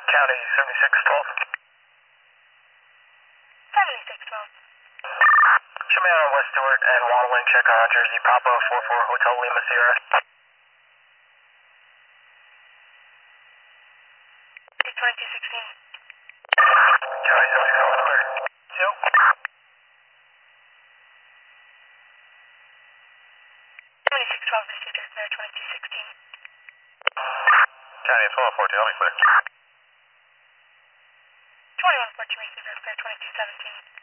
County 7612. 7612. Show me on West Stewart and Waddling, check on Jersey Papa 44 Hotel Lima Sierra. 2216. County 7612 clear. Two. 2612 received is clear, 2216. County 1214, I'll be clear. 2114 received is clear, 2217.